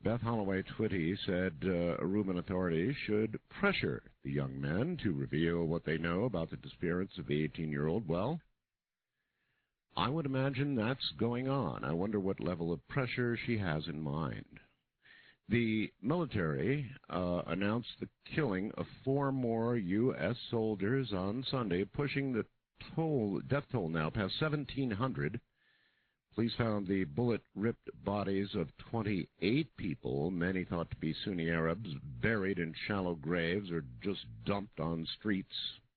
Beth Holloway Twitty said Aruban authorities should pressure the young men to reveal what they know about the disappearance of the 18-year-old. Well, I would imagine that's going on. I wonder what level of pressure she has in mind. The military announced the killing of 4 more U.S. soldiers on Sunday, pushing the death toll now past 1,700. Police found the bullet-ripped bodies of 28 people, many thought to be Sunni Arabs, buried in shallow graves or just dumped on streets.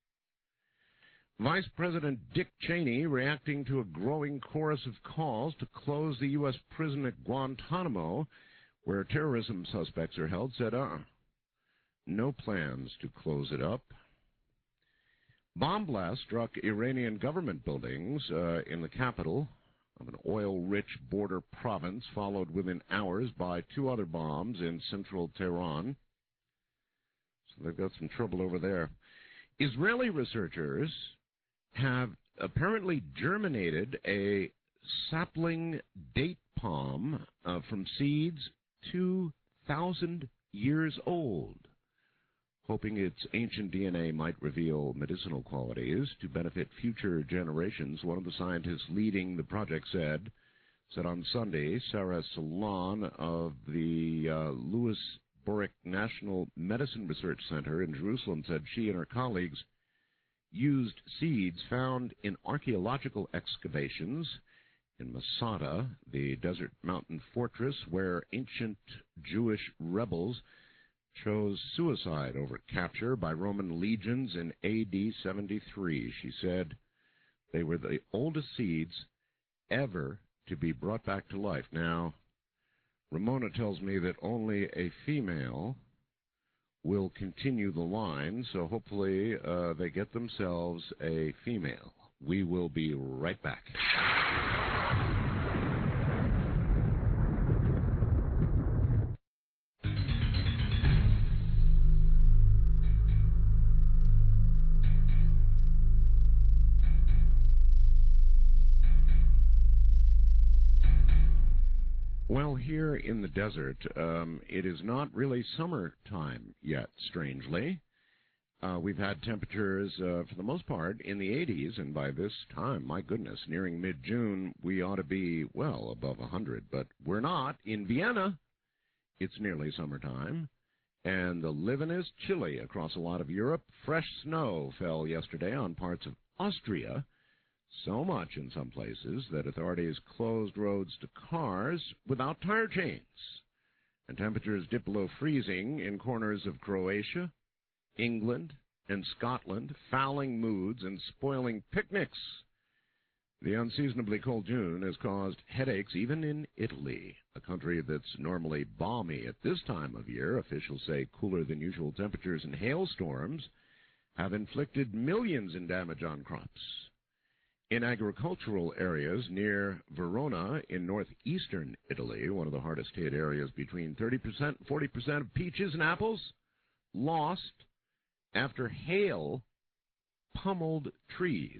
Vice President Dick Cheney reacting to a growing chorus of calls to close the U.S. prison at Guantanamo, where terrorism suspects are held, said, no plans to close it up. Bomb blast struck Iranian government buildings in the capital of an oil-rich border province, followed within hours by 2 other bombs in central Tehran. So they've got some trouble over there. Israeli researchers have apparently germinated a sapling date palm from seeds 2,000 years old, hoping its ancient DNA might reveal medicinal qualities to benefit future generations. One of the scientists leading the project said on Sunday, Sarah Salon of the Louis Boric National Medicine Research Center in Jerusalem said she and her colleagues used seeds found in archaeological excavations in Masada, the desert mountain fortress where ancient Jewish rebels chose suicide over capture by Roman legions in AD 73. She said they were the oldest seeds ever to be brought back to life. Now, Ramona tells me that only a female will continue the line, so hopefully they get themselves a female. We will be right back. Well, here in the desert, it is not really summertime yet, strangely. We've had temperatures, for the most part, in the 80s, and by this time, my goodness, nearing mid-June, we ought to be well above 100, but we're not. In Vienna, it's nearly summertime, and the living is chilly across a lot of Europe. Fresh snow fell yesterday on parts of Austria, so much in some places that authorities closed roads to cars without tire chains. And temperatures dip below freezing in corners of Croatia, England, and Scotland, fouling moods and spoiling picnics. The unseasonably cold June has caused headaches even in Italy, a country that's normally balmy at this time of year. Officials say cooler than usual temperatures and hailstorms have inflicted millions in damage on crops. In agricultural areas near Verona in northeastern Italy, one of the hardest hit areas, between 30% and 40% of peaches and apples lost after hail pummeled trees.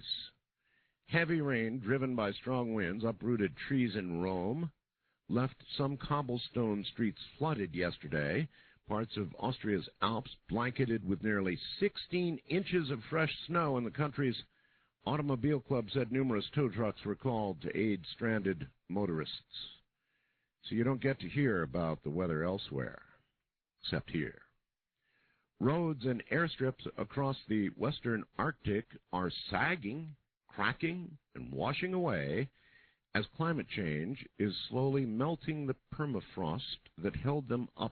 Heavy rain driven by strong winds uprooted trees in Rome, left some cobblestone streets flooded yesterday, parts of Austria's Alps blanketed with nearly 16 inches of fresh snow, in the country's Automobile Club said numerous tow trucks were called to aid stranded motorists. So you don't get to hear about the weather elsewhere, except here. Roads and airstrips across the western Arctic are sagging, cracking, and washing away as climate change is slowly melting the permafrost that held them up.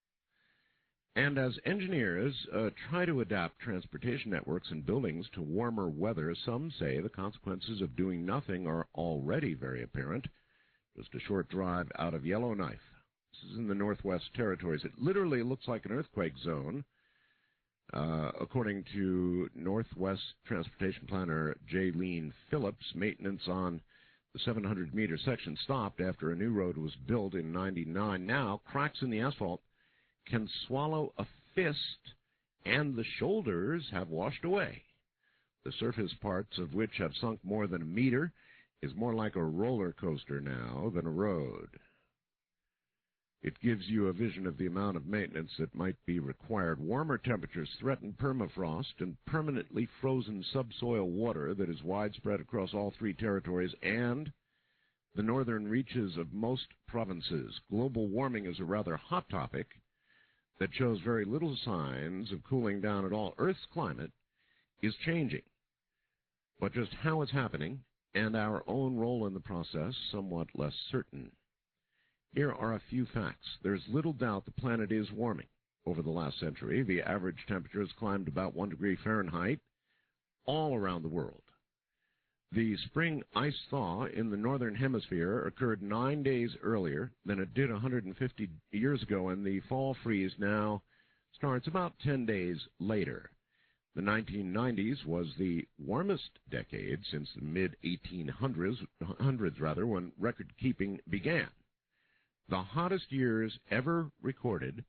And as engineers try to adapt transportation networks and buildings to warmer weather, some say the consequences of doing nothing are already very apparent. Just a short drive out of Yellowknife. This is in the Northwest Territories. It literally looks like an earthquake zone. According to Northwest Transportation Planner Jaylene Phillips, maintenance on the 700-meter section stopped after a new road was built in '99. Now, cracks in the asphalt can swallow a fist, and the shoulders have washed away. The surface parts of which have sunk more than a meter is more like a roller coaster now than a road. It gives you a vision of the amount of maintenance that might be required. Warmer temperatures threaten permafrost and permanently frozen subsoil water that is widespread across all three territories and the northern reaches of most provinces. Global warming is a rather hot topic that shows very little signs of cooling down at all. Earth's climate is changing, but just how it's happening and our own role in the process somewhat less certain. Here are a few facts. There's little doubt the planet is warming. Over the last century, the average temperature has climbed about 1 degree Fahrenheit all around the world. The spring ice thaw in the northern hemisphere occurred 9 days earlier than it did 150 years ago, and the fall freeze now starts about 10 days later. The 1990s was the warmest decade since the mid-1800s, when record-keeping began. The hottest years ever recorded,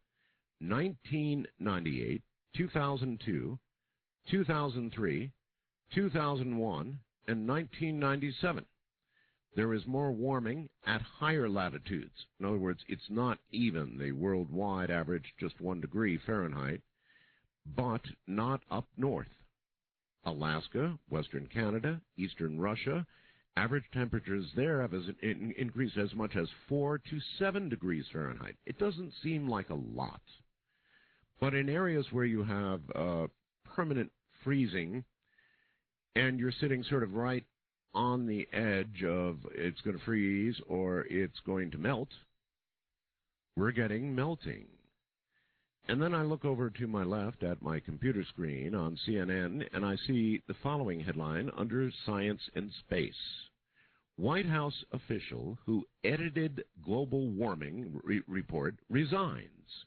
1998, 2002, 2003, 2001, and 1997. There is more warming at higher latitudes. In other words, it's not even the worldwide average, just 1 degree Fahrenheit, but not up north. Alaska, western Canada, eastern Russia, average temperatures there have increased as much as 4 to 7 degrees Fahrenheit. It doesn't seem like a lot. But in areas where you have permanent freezing and you're sitting sort of right on the edge of it's going to freeze or it's going to melt, we're getting melting. And then I look over to my left at my computer screen on CNN, and I see the following headline under Science and Space. White House official who edited global warming report resigns.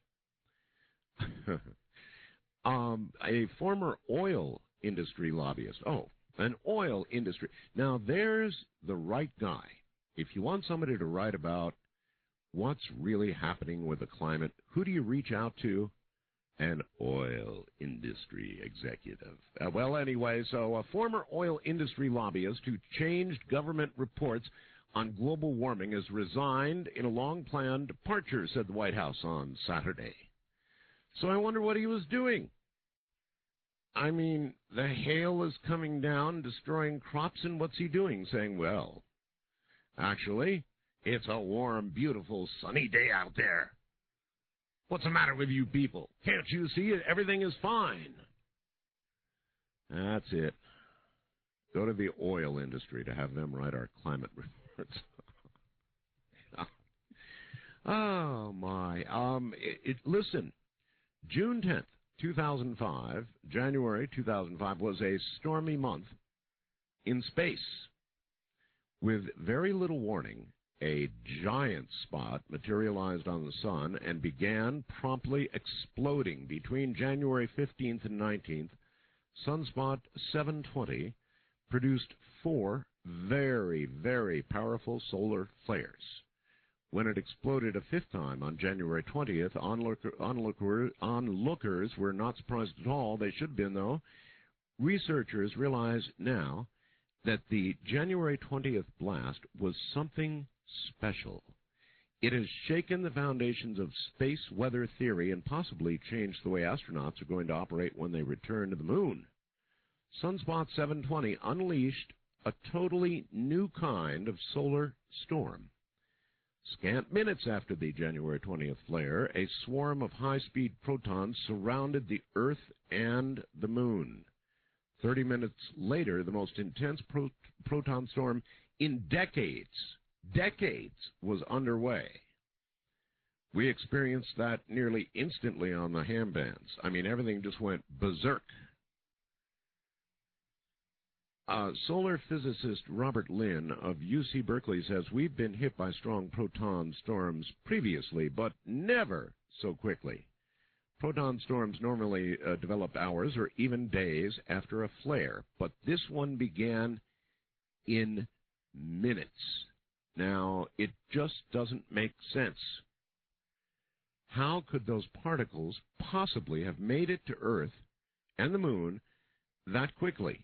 A former oil industry lobbyist. Oh, an oil industry. Now, there's the right guy. If you want somebody to write about what's really happening with the climate, who do you reach out to? An oil industry executive. Well, anyway, so a former oil industry lobbyist who changed government reports on global warming has resigned in a long-planned departure, said the White House on Saturday. So I wonder what he was doing. I mean, the hail is coming down, destroying crops, and what's he doing? Saying, well, actually, it's a warm, beautiful, sunny day out there. What's the matter with you people? Can't you see it? Everything is fine. That's it. Go to the oil industry to have them write our climate reports. Oh, my. Listen, June 10th, 2005, January 2005 was a stormy month in space. With very little warning, a giant spot materialized on the sun and began promptly exploding between January 15th and 19th. Sunspot 720 produced 4 very, very powerful solar flares. When it exploded a 5th time on January 20th, onlookers were not surprised at all. They should have been, though. Researchers realize now that the January 20th blast was something special. It has shaken the foundations of space weather theory and possibly changed the way astronauts are going to operate when they return to the moon. Sunspot 720 unleashed a totally new kind of solar storm. Scant minutes after the January 20th flare, a swarm of high-speed protons surrounded the Earth and the moon. 30 minutes later, the most intense proton storm in decades was underway. We experienced that nearly instantly on the ham bands. I mean, everything just went berserk. Solar physicist Robert Lynn of UC Berkeley says we've been hit by strong proton storms previously, but never so quickly. Proton storms normally develop hours or even days after a flare, but this one began in minutes. Now, it just doesn't make sense. How could those particles possibly have made it to Earth and the moon that quickly?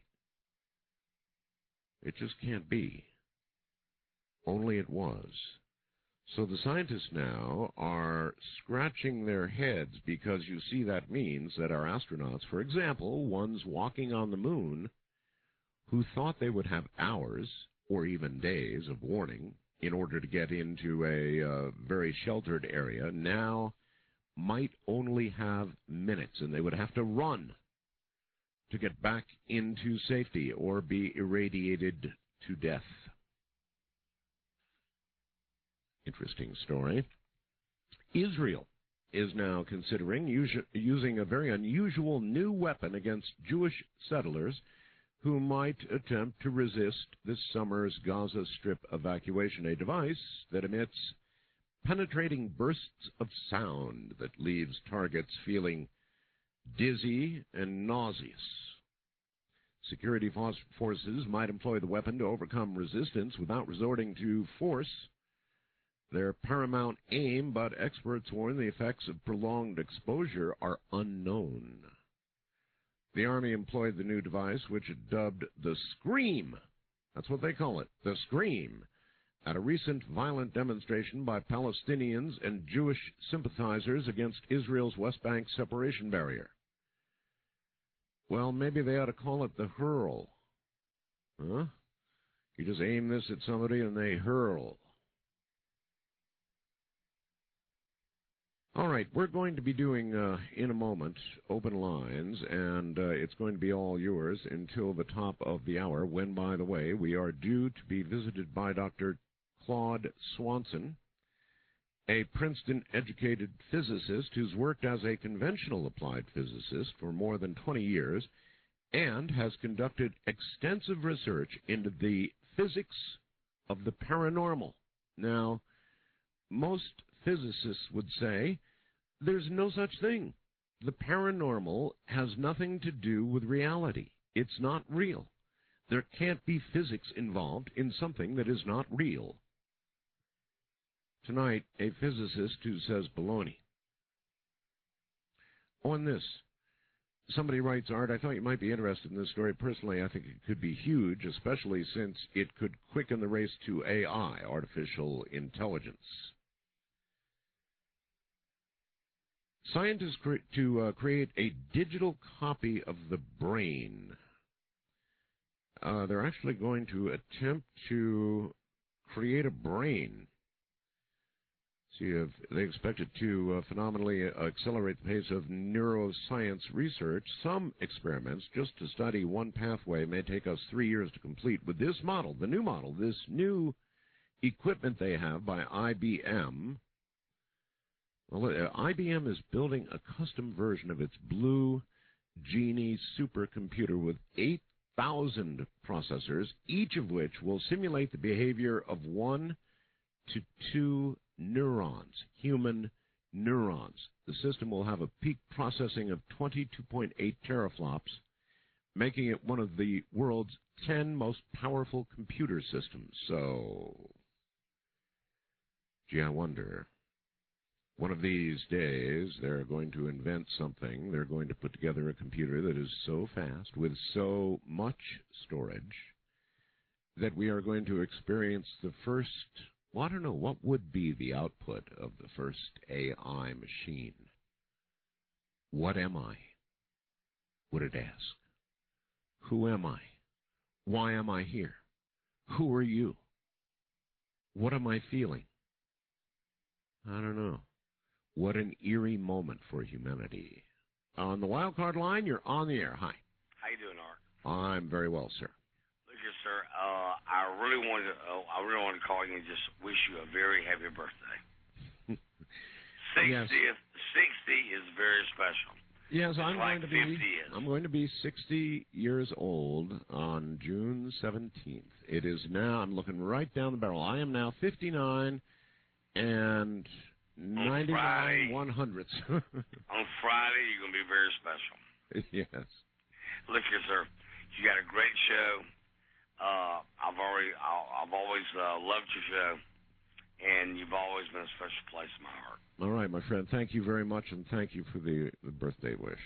It just can't be. Only it was. So the scientists now are scratching their heads because you see that means that our astronauts, for example, ones walking on the moon, who thought they would have hours or even days of warning in order to get into a very sheltered area, now might only have minutes, and they would have to run to get back into safety or be irradiated to death. Interesting story. Israel is now considering using a very unusual new weapon against Jewish settlers who might attempt to resist this summer's Gaza Strip evacuation, a device that emits penetrating bursts of sound that leaves targets feeling dizzy and nauseous. Security forces might employ the weapon to overcome resistance without resorting to force, their paramount aim, but experts warn the effects of prolonged exposure are unknown. The Army employed the new device, which it dubbed the Scream. That's what they call it, the Scream, at a recent violent demonstration by Palestinians and Jewish sympathizers against Israel's West Bank separation barrier. Well, maybe they ought to call it the Hurl. Huh? You just aim this at somebody and they hurl. All right, we're going to be doing, in a moment, open lines, and it's going to be all yours until the top of the hour, when, by the way, we are due to be visited by Dr. Claude Swanson, a Princeton-educated physicist who's worked as a conventional applied physicist for more than 20 years and has conducted extensive research into the physics of the paranormal. Now, most physicists would say there's no such thing. The paranormal has nothing to do with reality. It's not real. There can't be physics involved in something that is not real. Tonight, a physicist who says baloney. On this, somebody writes, Art, I thought you might be interested in this story. Personally, I think it could be huge, especially since it could quicken the race to AI, artificial intelligence. Scientists create a digital copy of the brain. They're actually going to attempt to create a brain. See if they expect it to phenomenally accelerate the pace of neuroscience research. Some experiments, just to study one pathway, may take us 3 years to complete. With this model, the new model, this new equipment they have by IBM, well, IBM is building a custom version of its Blue Genie supercomputer with 8,000 processors, each of which will simulate the behavior of 1 to 2 neurons, human neurons. The system will have a peak processing of 22.8 teraflops, making it one of the world's 10 most powerful computer systems. So, gee, I wonder. One of these days, they're going to invent something. They're going to put together a computer that is so fast, with so much storage, that we are going to experience the first, well, I don't know, what would be the output of the first AI machine? What am I? Would it ask? Who am I? Why am I here? Who are you? What am I feeling? I don't know. What an eerie moment for humanity. On the wild card line, you're on the air. Hi. How you doing, Art? I'm very well, sir. Look here, sir. I really wanted to call you and just wish you a very happy birthday. 60 Yes. 60 is very special. Yes, I'm going to be 60 years old on June 17th. It is now, I'm looking right down the barrel. I am now 59 and 99 100ths. On Friday, you're going to be very special. Yes. Look here, sir. You got a great show. I've always loved your show, and you've always been a special place in my heart. All right, my friend. Thank you very much, and thank you for the birthday wish.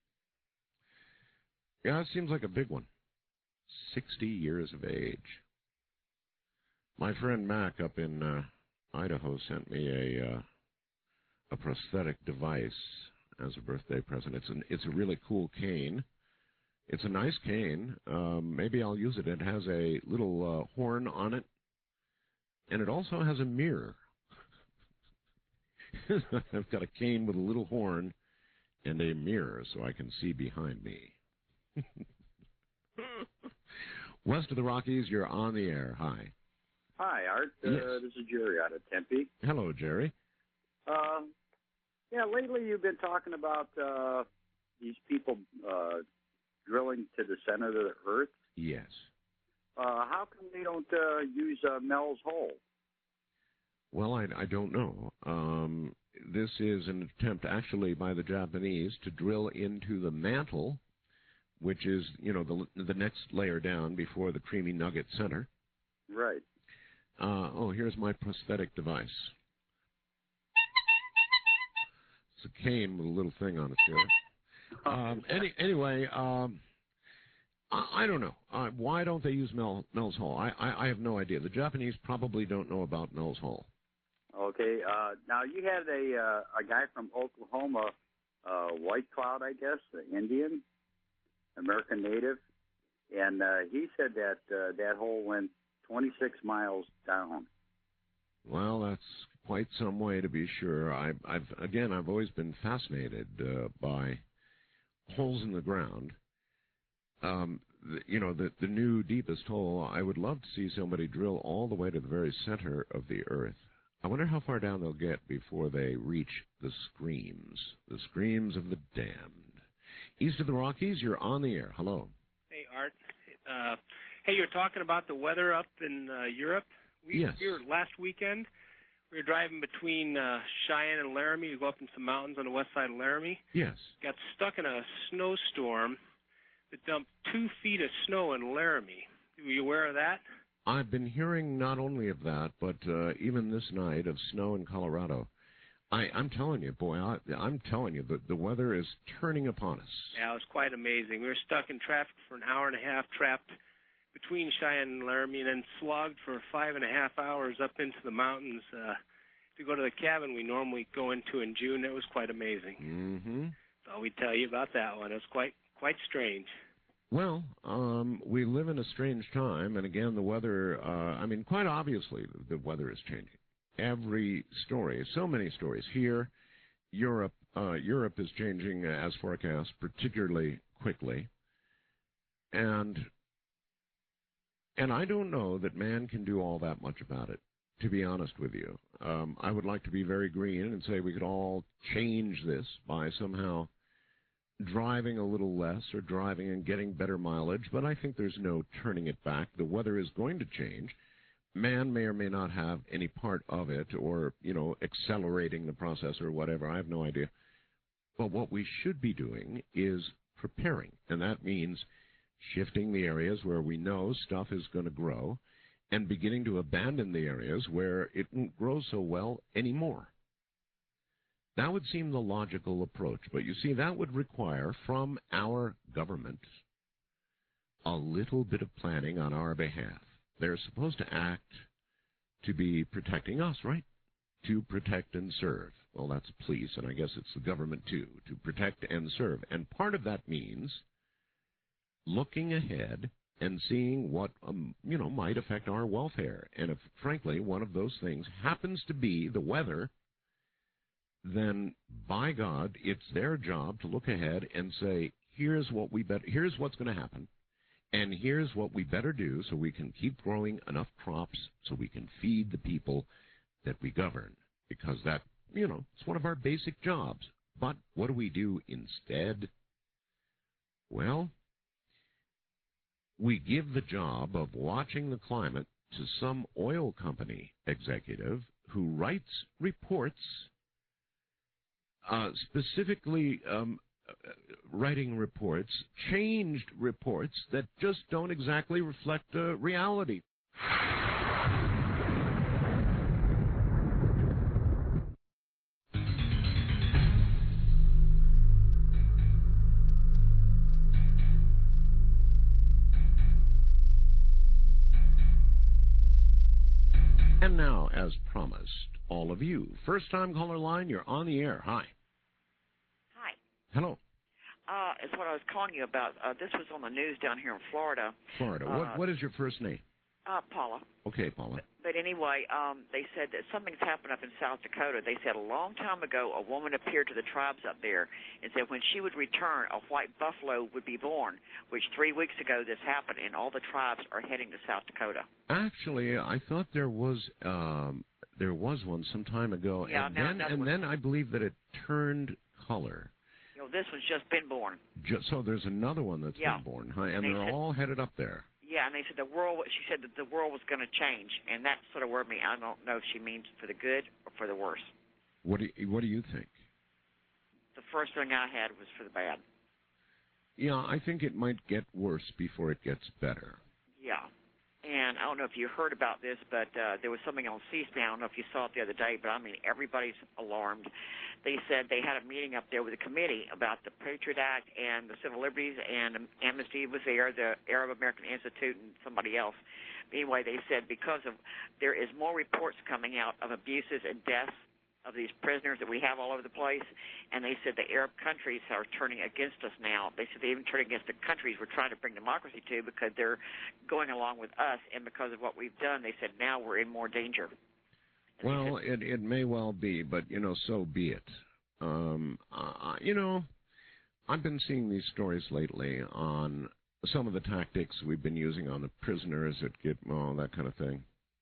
Yeah, it seems like a big one. 60 years of age. My friend Mac up in Idaho sent me a prosthetic device as a birthday present. It's a really cool cane. It's a nice cane. Maybe I'll use it. It has a little horn on it, and it also has a mirror. I've got a cane with a little horn and a mirror so I can see behind me. West of the Rockies, you're on the air. Hi. Hi, Art. Yes. This is Jerry out of Tempe. Hello, Jerry. Yeah, lately you've been talking about these people drilling to the center of the Earth. Yes. How come they don't use Mel's Hole? Well, I don't know. This is an attempt actually by the Japanese to drill into the mantle, which is, the next layer down before the creamy nugget center. Right. Here's my prosthetic device. It's a cane with a little thing on it here. Anyway, I don't know. Why don't they use Mel's Hole? I have no idea. The Japanese probably don't know about Mel's Hole. Okay. Now, you had a guy from Oklahoma, White Cloud, I guess, the Indian, American native, and he said that that hole went 26 miles down. Well, that's quite some way to be sure. I've always been fascinated by holes in the ground. The new deepest hole, I would love to see somebody drill all the way to the very center of the Earth. I wonder how far down they'll get before they reach the screams of the damned. East of the Rockies, you're on the air. Hello. Hey, Art. Hey, you're talking about the weather up in Europe. Yes. Here last weekend, we were driving between Cheyenne and Laramie to go up into some mountains on the west side of Laramie. Yes. Got stuck in a snowstorm that dumped 2 feet of snow in Laramie. Were you aware of that? I've been hearing not only of that, but even this night of snow in Colorado. I'm telling you, boy, I'm telling you, the weather is turning upon us. Yeah, it was quite amazing. We were stuck in traffic for an hour and a half, trapped between Cheyenne and Laramie, and then slogged for 5.5 hours up into the mountains to go to the cabin we normally go into in June. It was quite amazing. Mm-hmm. That's all we tell you about that one. It was quite strange. Well, we live in a strange time, and again, the weather, quite obviously, the weather is changing. Every story, so many stories here. Europe is changing as forecast, particularly quickly. And I don't know that man can do all that much about it, to be honest with you. I would like to be very green and say we could all change this by somehow driving a little less or driving and getting better mileage, but I think there's no turning it back. The weather is going to change. Man may or may not have any part of it or, accelerating the process or whatever. I have no idea. But what we should be doing is preparing, and that means shifting the areas where we know stuff is going to grow and beginning to abandon the areas where it won't grow so well anymore. That would seem the logical approach, but you see, that would require from our government a little bit of planning on our behalf. They're supposed to act to be protecting us, right? To protect and serve. Well, that's police, and I guess it's the government, too, to protect and serve. And part of that means looking ahead and seeing what, might affect our welfare. And if, frankly, one of those things happens to be the weather, then, by God, it's their job to look ahead and say, here's what's going to happen, and here's what we better do so we can keep growing enough crops so we can feed the people that we govern, because that, it's one of our basic jobs. But what do we do instead? Well, we give the job of watching the climate to some oil company executive who writes reports, specifically writing reports, changed reports that just don't exactly reflect reality. And And now, as promised, all of you. First-time caller line, you're on the air. Hi. Hi. Hello. It's what I was calling you about. This was on the news down here in Florida. Florida. What is your first name? Paula. Okay, Paula. But anyway, they said that something's happened up in South Dakota. They said a long time ago a woman appeared to the tribes up there and said when she would return, a white buffalo would be born, which 3 weeks ago this happened, and all the tribes are heading to South Dakota. Actually, I thought there was one some time ago, Yeah, and then I believe that it turned color. You know, this one's just been born. So there's another one that's been born, huh? And they're all headed up there. Yeah, and they said she said that the world was going to change, and that sort of worried me. I don't know if she means for the good or for the worse. What do you think? The first thing I had was for the bad. Yeah, I think it might get worse before it gets better. Yeah. And I don't know if you heard about this, but there was something on C-SPAN. I don't know if you saw it the other day, but I mean, everybody's alarmed. They said they had a meeting up there with a committee about the Patriot Act and the civil liberties, and Amnesty was there, the Arab American Institute, and somebody else. Anyway, they said because of there is more reports coming out of abuses and deaths of these prisoners that we have all over the place, and they said the Arab countries are turning against us now. They said they even turn against the countries we're trying to bring democracy to because they're going along with us, and because of what we've done, they said now we're in more danger. And well, it may well be, but, so be it. I've been seeing these stories lately on some of the tactics we've been using on the prisoners at Gitmo, that kind of thing.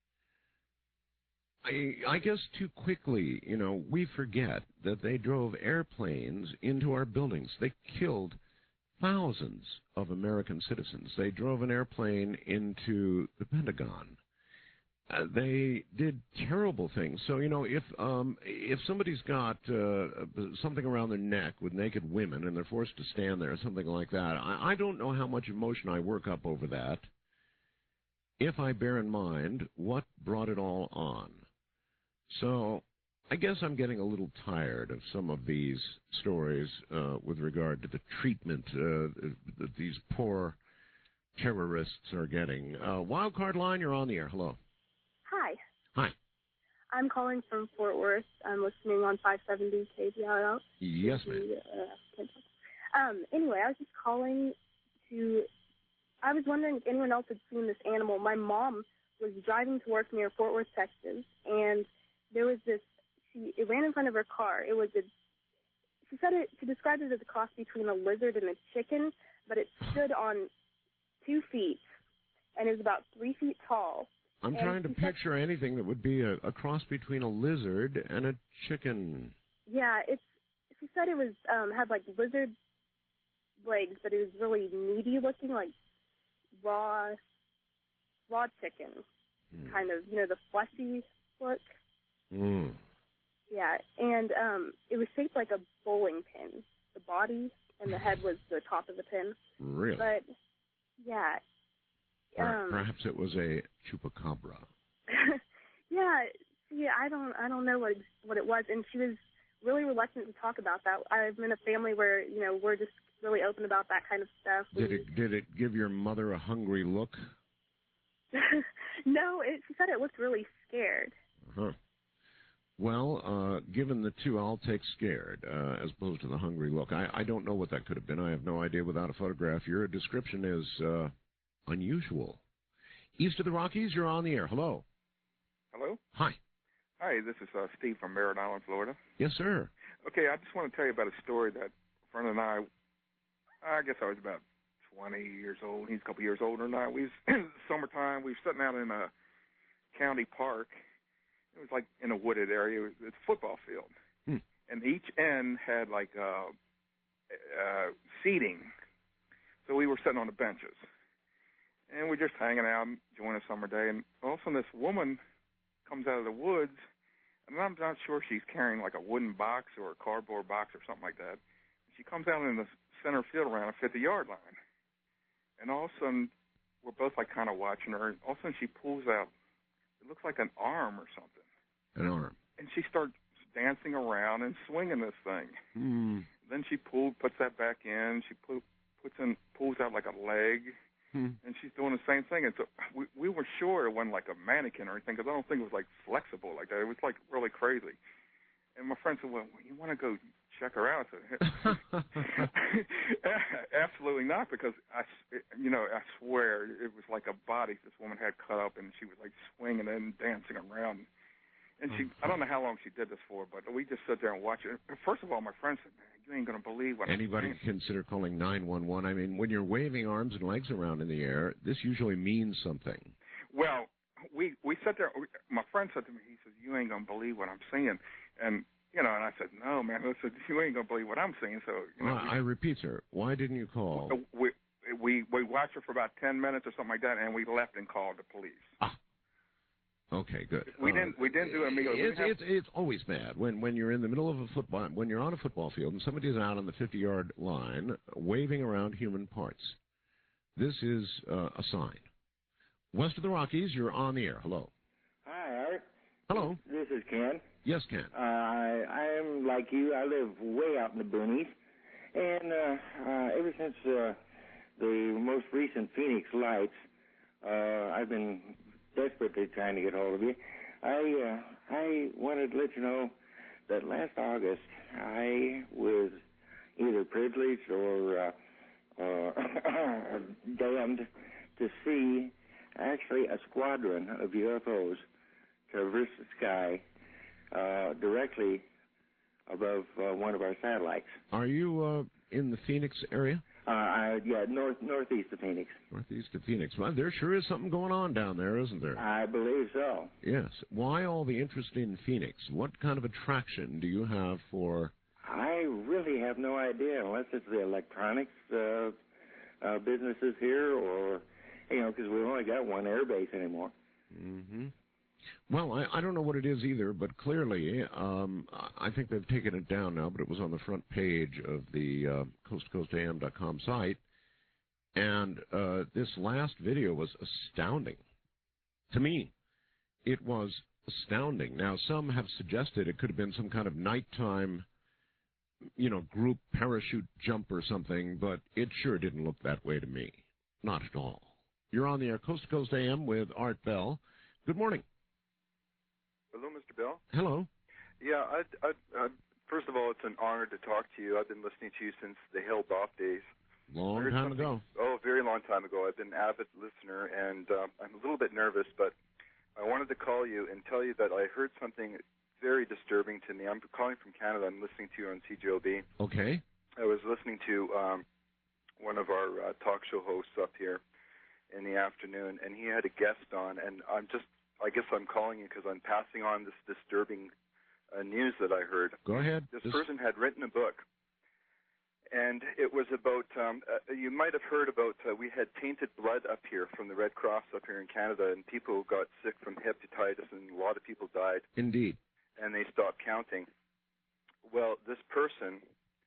I guess too quickly, we forget that they drove airplanes into our buildings. They killed thousands of American citizens. They drove an airplane into the Pentagon. They did terrible things. So, if somebody's got something around their neck with naked women and they're forced to stand there or something like that, I don't know how much emotion I work up over that if I bear in mind what brought it all on. So I guess I'm getting a little tired of some of these stories with regard to the treatment that these poor terrorists are getting. Wildcard line, you're on the air. Hello. Hi. Hi. I'm calling from Fort Worth. I'm listening on 570 KBRL. Yes, ma'am. Anyway, I was just calling I was wondering if anyone else had seen this animal. My mom was driving to work near Fort Worth, Texas, and there was it ran in front of her car. She described it as a cross between a lizard and a chicken, but it stood on 2 feet, and it was about 3 feet tall. I'm trying to picture anything that would be a cross between a lizard and a chicken. Yeah, she said it was had like lizard legs, but it was really meaty looking, like raw chicken, kind of, the fleshy look. Mm. Yeah, and it was shaped like a bowling pin. The body and the head was the top of the pin. Really? But yeah. Perhaps it was a chupacabra. Yeah. See, I don't know what it was, and she was really reluctant to talk about that. I'm in a family where we're just really open about that kind of stuff. Did it give your mother a hungry look? No, she said it looked really scared. Uh-huh. Well, given the two, I'll take scared as opposed to the hungry look. I don't know what that could have been. I have no idea without a photograph. Your description is unusual. East of the Rockies, you're on the air. Hello. Hello? Hi. Hi, this is Steve from Merritt Island, Florida. Yes, sir. Okay, I just want to tell you about a story that a friend and I guess I was about 20 years old. He's a couple years older than I. We was summertime. We were sitting out in a county park. It was like in a wooded area. It's a football field. And each end had like seating. So we were sitting on the benches. And we're just hanging out, enjoying a summer day. And all of a sudden this woman comes out of the woods, and I'm not sure if she's carrying like a wooden box or a cardboard box or something like that. She comes out in the center field around a 50-yard line. And all of a sudden, we're both like kind of watching her. And all of a sudden she pulls out, it looks like an arm or something. An arm. And she starts dancing around and swinging this thing. Hmm. Then she puts that back in. She pulls out like a leg. and she's doing the same thing. And so we were sure it wasn't like a mannequin or anything, because I don't think it was like flexible like that. It was like really crazy. And my friend said, well, you want to go check her out? I said, absolutely not, because I swear it was like a body this woman had cut up, and she was like swinging and dancing around. And I don't know how long she did this for, but we just sat there and watched it. First of all, my friend said, man, you ain't going to believe what Anybody I'm can consider calling 911. I mean, when you're waving arms and legs around in the air, this usually means something. Well, we sat there. My friend said to me, he said, you ain't going to believe what I'm seeing. And, and I said, no, man. I said, you ain't going to believe what I'm seeing. So, I repeat, sir, why didn't you call? We watched her for about 10 minutes or something like that, and we left and called the police. Okay, good. We didn't do it immediately. It's always bad when you're in the middle of a football, when you're on a football field and somebody's out on the 50-yard line waving around human parts. This is a sign. West of the Rockies, you're on the air. Hello. Hi, Art. Hello. This is Ken. Yes, Ken. I'm like you. I live way out in the boonies, and ever since the most recent Phoenix lights, I've been desperately trying to get hold of you. I wanted to let you know that last August I was either privileged or damned to see actually a squadron of UFOs traverse the sky directly above one of our satellites. Are you in the Phoenix area? Yeah, northeast of Phoenix. Northeast of Phoenix. Well, there sure is something going on down there, isn't there? I believe so. Yes. Why all the interest in Phoenix? What kind of attraction do you have for... I really have no idea, unless it's the electronics businesses here, or, because we've only got one air base anymore. Mm-hmm. Well, I don't know what it is either, but clearly, I think they've taken it down now, but it was on the front page of the coasttocoastam.com site, and this last video was astounding. To me, it was astounding. Now, some have suggested it could have been some kind of nighttime, group parachute jump or something, but it sure didn't look that way to me. Not at all. You're on the air, Coast to Coast AM with Art Bell. Good morning. Hello, Mr. Bell. Hello. Yeah, first of all, it's an honor to talk to you. I've been listening to you since the Held Off days. Long time ago. Oh, a very long time ago. I've been an avid listener, and I'm a little bit nervous, but I wanted to call you and tell you that I heard something very disturbing to me. I'm calling from Canada. I'm listening to you on CJOB. Okay. I was listening to one of our talk show hosts up here in the afternoon, and he had a guest on, and I guess I'm calling you because I'm passing on this disturbing news that I heard. Go ahead. This person had written a book, and it was about, you might have heard about, we had tainted blood up here from the Red Cross up here in Canada, and people got sick from hepatitis, and a lot of people died. Indeed. And they stopped counting. Well, this person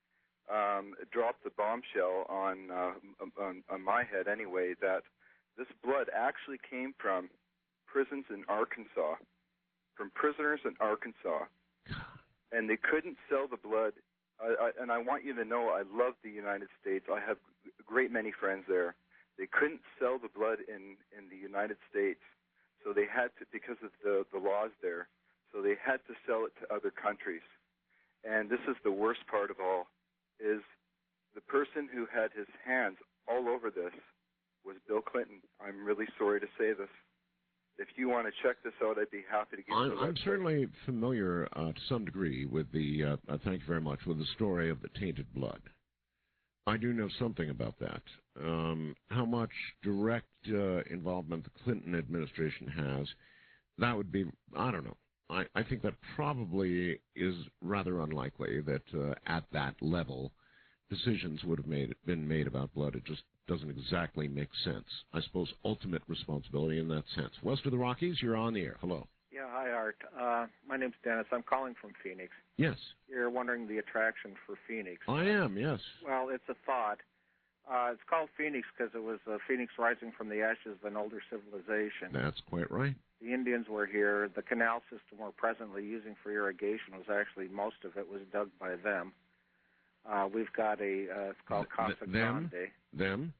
dropped the bombshell on my head anyway, that this blood actually came from prisons in Arkansas, from prisoners in Arkansas, and they couldn't sell the blood. And I want you to know I love the United States. I have a great many friends there. They couldn't sell the blood in the United States, so they had to, because of the laws there, so they had to sell it to other countries. And this is the worst part of all, is the person who had his hands all over this was Bill Clinton. I'm really sorry to say this. If you want to check this out, I'd be happy to give you I'm certainly familiar to some degree with the, thank you very much, with the story of the tainted blood. I do know something about that. How much direct involvement the Clinton administration has, that would be, I don't know. I think that probably is rather unlikely that at that level decisions would have been made about blood. It just doesn't exactly make sense. I suppose ultimate responsibility in that sense. West of the Rockies, you're on the air. Hello. Yeah, hi, Art. My name's Dennis. I'm calling from Phoenix. Yes. You're wondering the attraction for Phoenix. I am, yes. Well, it's a thought. It's called Phoenix because it was a phoenix rising from the ashes of an older civilization. That's quite right. The Indians were here. The canal system we're presently using for irrigation was actually, most of it was dug by them. We've got it's called Casa Grande. Them?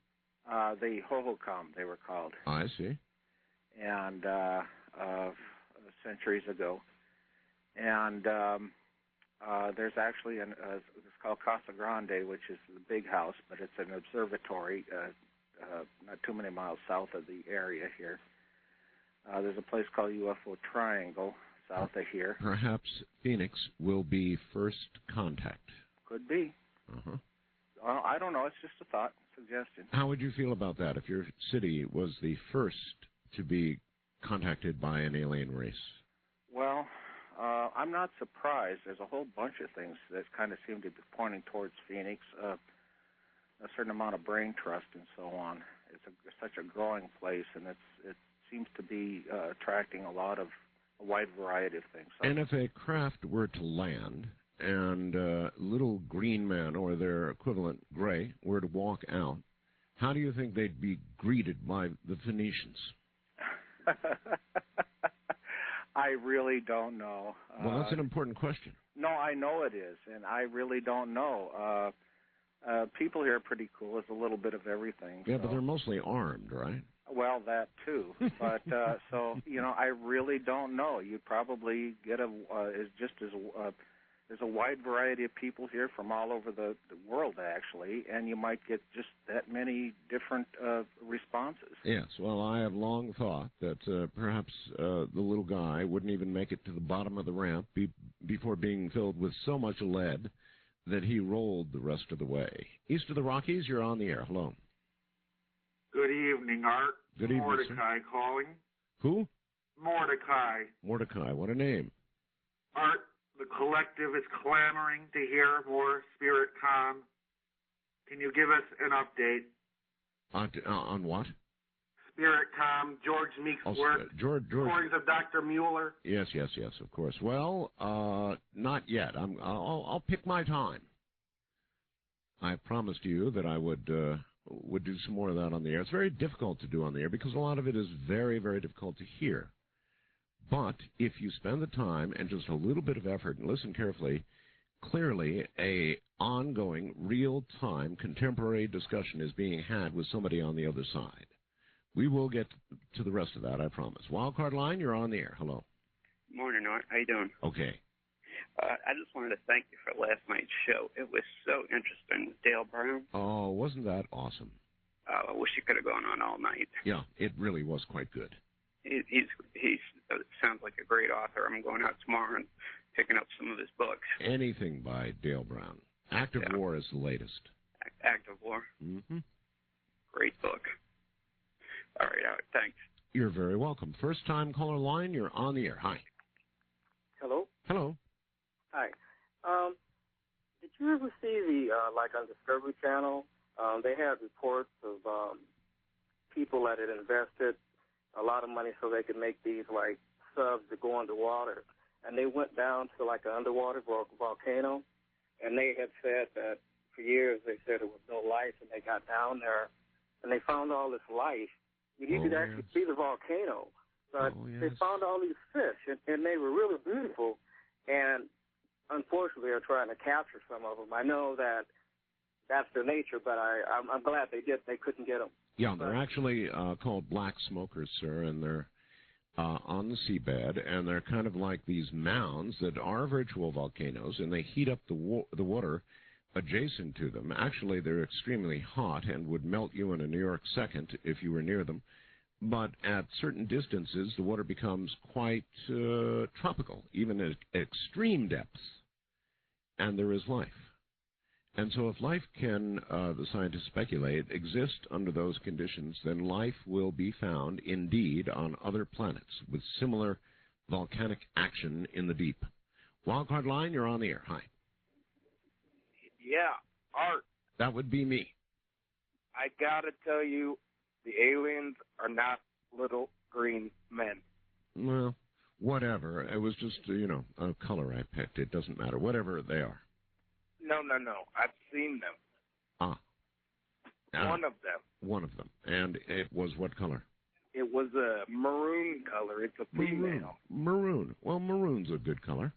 The Hohokam, they were called. I see. And centuries ago. And there's actually it's called Casa Grande, which is the big house, but it's an observatory not too many miles south of the area here. There's a place called UFO Triangle south of here. Perhaps Phoenix will be first contact. Could be. Uh-huh. Well, I don't know. It's just a thought, suggestion. How would you feel about that if your city was the first to be contacted by an alien race? Well, I'm not surprised. There's a whole bunch of things that kind of seem to be pointing towards Phoenix. A certain amount of brain trust and so on. It's such a growing place, and it seems to be attracting a wide variety of things. So, and if a craft were to land and little green men or their equivalent gray were to walk out, how do you think they'd be greeted by the Phoenicians? I really don't know. Well, that's an important question. No, I know it is, and I really don't know. People here are pretty cool. There's a little bit of everything. Yeah, but they're mostly armed, right? Well, that too. But so I really don't know. You probably get there's a wide variety of people here from all over the world, actually, and you might get just that many different responses. Yes. Well, I have long thought that perhaps the little guy wouldn't even make it to the bottom of the ramp before being filled with so much lead that he rolled the rest of the way. East of the Rockies, you're on the air. Hello. Good evening, Art. Good evening, Mordecai calling. Who? Mordecai. Mordecai. What a name. Art, the collective is clamoring to hear more Spirit Com. Can you give us an update? On what? Spirit Com, George Meek's work. George. Stories of Dr. Mueller. Yes, of course. Well, not yet. I'll pick my time. I promised you that I would do some more of that on the air. It's very difficult to do on the air because a lot of it is very, very difficult to hear. But if you spend the time and just a little bit of effort and listen carefully, clearly a ongoing, real-time, contemporary discussion is being had with somebody on the other side. We will get to the rest of that, I promise. Wildcard Line, you're on the air. Hello. Morning, Art. How you doing? Okay. I just wanted to thank you for last night's show. It was so interesting with Dale Brown. Oh, wasn't that awesome? I wish you could have gone on all night. Yeah, it really was quite good. He's sounds like a great author. I'm going out tomorrow and picking up some of his books. Anything by Dale Brown. Act of War is the latest. Act of War. Mm-hmm. Great book. All right, Art. Thanks. You're very welcome. First-time caller line, you're on the air. Hi. Hello? Hello. Hi. Did you ever see the, like on Discovery Channel, they had reports of people that had invested a lot of money so they could make these, like, subs that go underwater. And they went down to, like, an underwater volcano, and they had said that for years they said there was no life, and they got down there, and they found all this life. You could actually see the volcano. But they found all these fish, and they were really beautiful. And unfortunately, they're trying to capture some of them. I know that that's their nature, but I'm glad they did. They couldn't get them. Yeah, they're actually called black smokers, sir, and they're on the seabed, and they're kind of like these mounds that are virtual volcanoes, and they heat up the water adjacent to them. Actually, they're extremely hot and would melt you in a New York second if you were near them. But at certain distances, the water becomes quite tropical, even at extreme depths, and there is life. And so if life can, the scientists speculate, exist under those conditions, then life will be found, indeed, on other planets with similar volcanic action in the deep. Wildcard Line, you're on the air. Hi. Yeah, Art. That would be me. I gotta tell you, the aliens are not little green men. Well, whatever. It was just, a color I picked. It doesn't matter. Whatever they are. No. I've seen them. One of them. One of them. And it was what color? It was a maroon color. It's a female. Maroon. Well, maroon's a good color.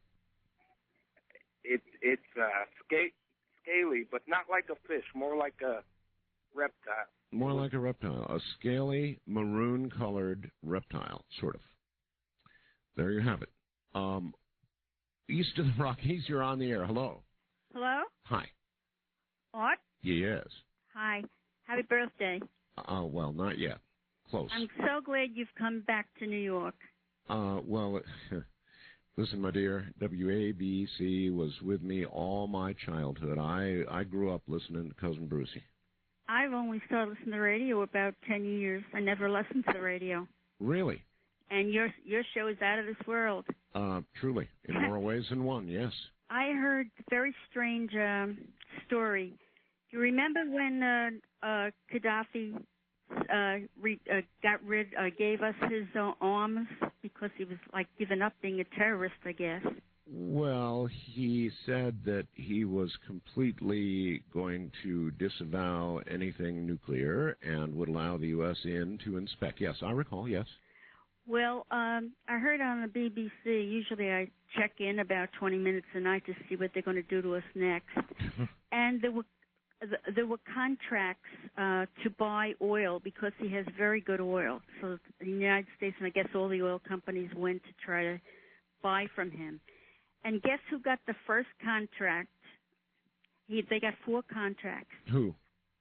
It's scaly, but not like a fish. More like a reptile. More like a reptile, a scaly, maroon-colored reptile, sort of. There you have it. East of the Rockies, you're on the air. Hello. Hello? Hi. Art? Yes. Hi. Happy birthday. Well, not yet. Close. I'm so glad you've come back to New York. Well, listen, my dear, WABC was with me all my childhood. I grew up listening to Cousin Brucey. I've only started listening to the radio about 10 years. I never listened to the radio. Really? And your show is out of this world. Truly, in more ways than one, yes. I heard a very strange story. Do you remember when Gaddafi gave us his arms because he was like giving up being a terrorist, I guess? Well, he said that he was completely going to disavow anything nuclear and would allow the U.S. in to inspect. Yes, I recall, yes. Well, I heard on the BBC, usually I check in about 20 minutes a night to see what they're going to do to us next. And there were contracts to buy oil because he has very good oil. So the United States, and I guess all the oil companies went to try to buy from him. And guess who got the first contract? They got 4 contracts. Who?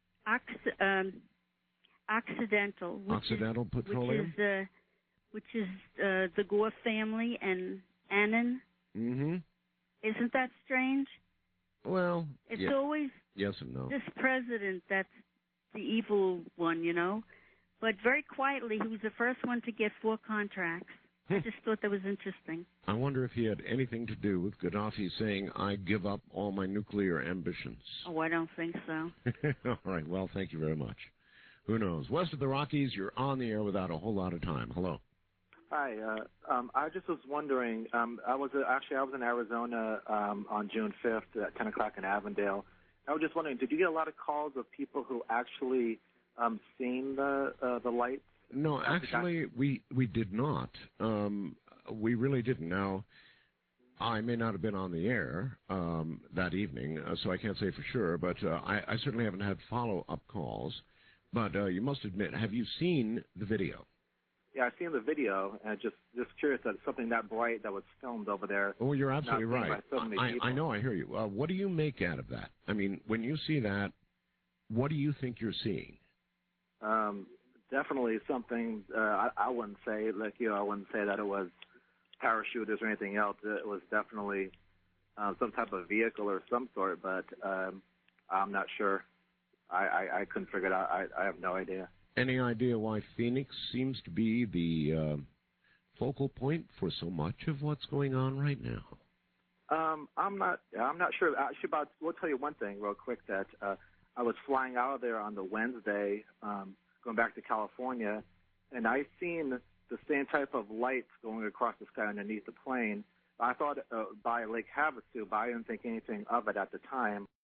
Occidental. Occidental Petroleum? Which is the Gore family and Annan. Mm-hmm. Isn't that strange? Well, it's always yes and no. This president that's the evil one, you know. But very quietly, he was the first one to get 4 contracts. I just thought that was interesting. I wonder if he had anything to do with Gaddafi saying, I give up all my nuclear ambitions. Oh, I don't think so. All right. Well, thank you very much. Who knows? West of the Rockies, you're on the air without a whole lot of time. Hello. Hi. I just was wondering, I was in Arizona on June 5th at 10 o'clock in Avondale. I was just wondering, did you get a lot of calls of people who actually seen the lights? No, actually, we did not. We really didn't. Now, I may not have been on the air that evening, so I can't say for sure, but I certainly haven't had follow-up calls. But you must admit, have you seen the video? Yeah, I've seen the video, and just curious that something that bright that was filmed over there. Oh, you're absolutely right. By so many I know, I hear you. What do you make out of that? I mean, when you see that, what do you think you're seeing? Definitely something. I wouldn't say I wouldn't say that it was parachuters or anything else. It was definitely some type of vehicle or some sort, but I'm not sure. I couldn't figure it out. I have no idea. Any idea why Phoenix seems to be the focal point for so much of what's going on right now? I'm not sure. Actually, we'll tell you one thing real quick, that I was flying out of there on the Wednesday, going back to California, and I seen the same type of lights going across the sky underneath the plane. I thought by Lake Havasu, but I didn't think anything of it at the time.